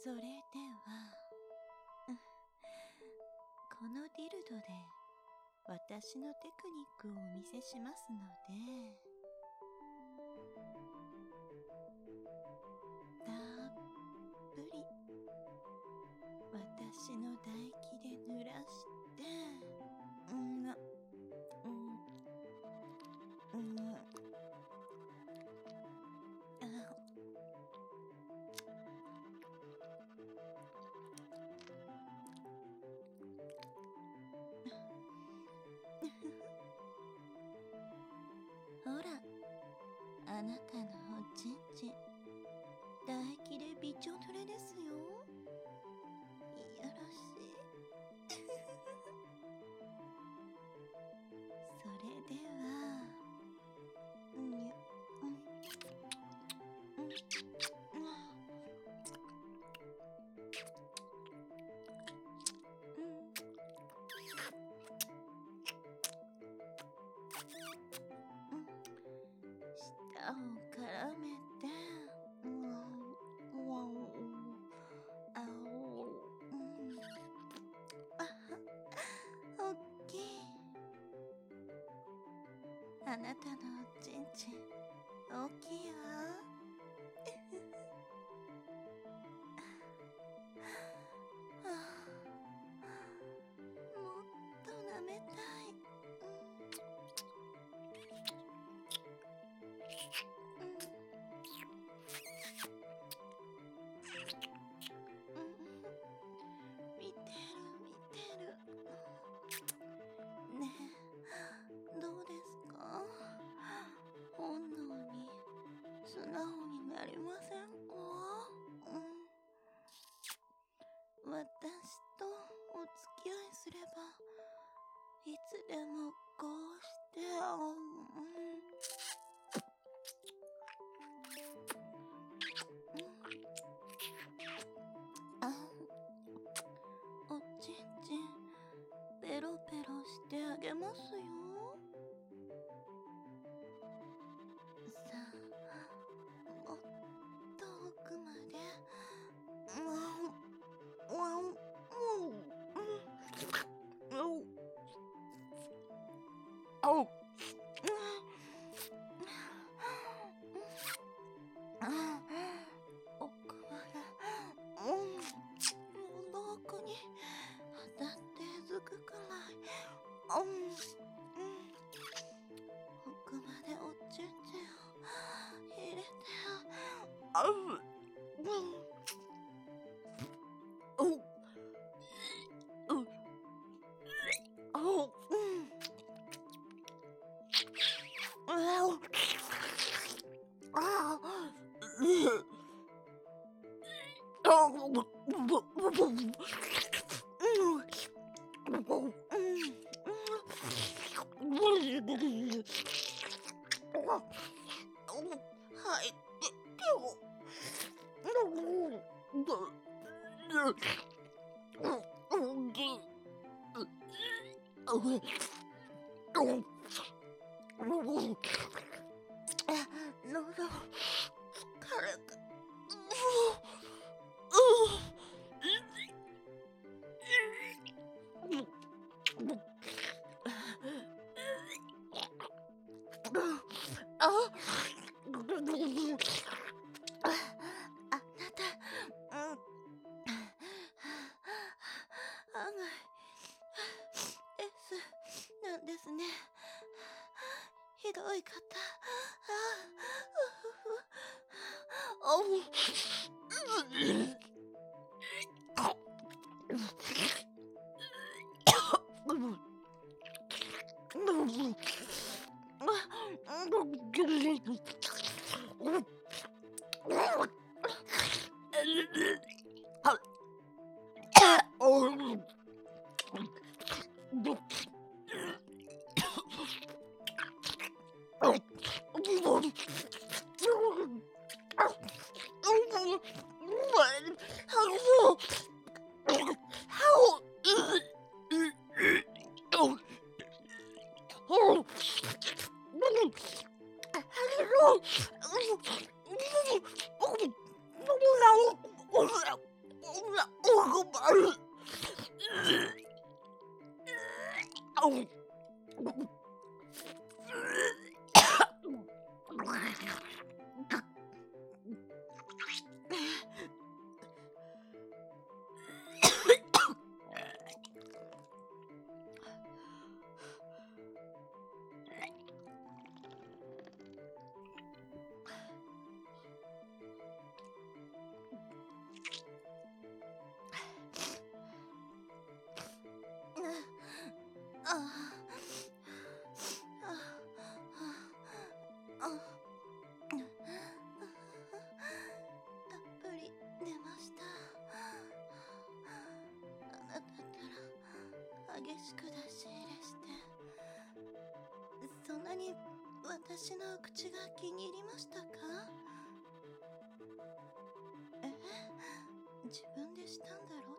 それではこのディルドで私のテクニックをお見せしますので、たっぷり私の唾液で濡らしてほら、あなたのおちんちん、唾液でびちょ濡れですよ。いやらしい。それでは、舌を絡めて、おっきい。あなたのおちんちん、大きいわ。もっと舐めたい。見てる。ねえ、どうですか？本能に素直になりませんか？私とお付き合いすれば、いつでもこうしておちんちんペロペロしてあげますよ。さあ、もっと奥まで。奥まで、奥に当たってずくくらい。奥までおちんちんを入れて。はい、喉疲れた。あなた、案外 S なんですね。ひどい方。 しく出し入れして、そんなに私の口が気に入りましたか？え、自分でしたんだろ？